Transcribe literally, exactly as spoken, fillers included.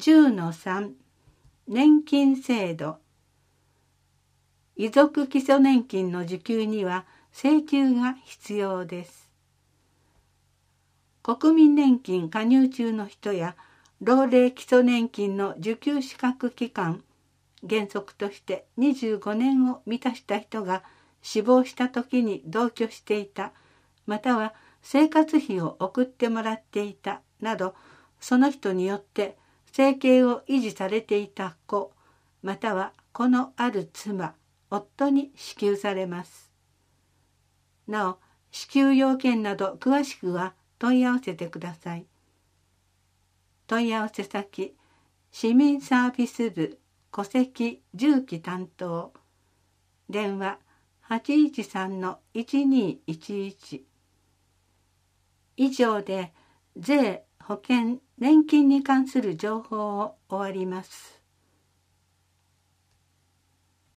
じゅうのさん 年金制度。遺族基礎年金の受給には請求が必要です。国民年金加入中の人や老齢基礎年金の受給資格期間、原則としてにじゅうごねんを満たした人が死亡した時に同居していた、または生活費を送ってもらっていたなど、その人によって生計を維持されていた子、または子のある妻、夫に支給されます。なお、支給要件など詳しくは問い合わせてください。問い合わせ先、市民サービス部戸籍住基担当、電話 はちいちさんのいちにいちいち。以上で税、保険、年金に関する情報を終わります。